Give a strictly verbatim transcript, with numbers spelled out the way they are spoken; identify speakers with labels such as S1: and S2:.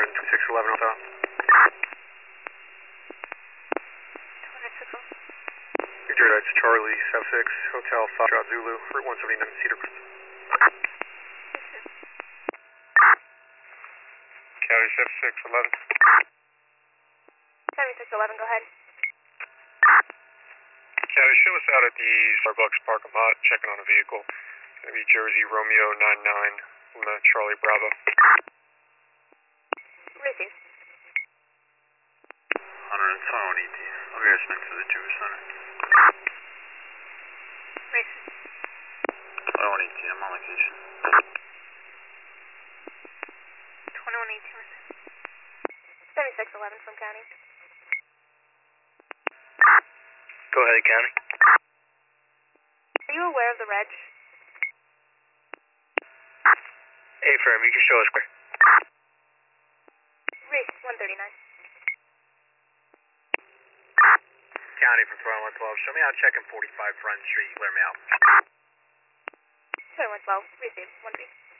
S1: Alright, six eleven hotel.
S2: twenty-six eleven.
S1: New Jersey, that's Charlie, South six, Hotel five, Shot Zulu, Route one seventy-nine, Cedar Crest.
S3: County seventy-six eleven.
S2: seventy-six eleven, go ahead.
S3: County, show us out at the Starbucks parking lot, checking on a vehicle. It's going to be Jersey Romeo nine nine, Lima Charlie Bravo.
S2: Receive.
S1: one twenty E T. I'll be listening to the Jewish Center.
S2: Receive.
S1: twenty-one E T, I'm on location.
S2: twenty-one eighteen. seventy-six eleven from County.
S3: Go ahead, County.
S2: Are you aware of the reg?
S3: Hey, firm, you can show us where.
S2: Reese, one thirty-nine.
S1: County from twenty-one twelve, show me out checking forty-five Front Street, clear me out.
S2: twenty-one twelve, receive, one B.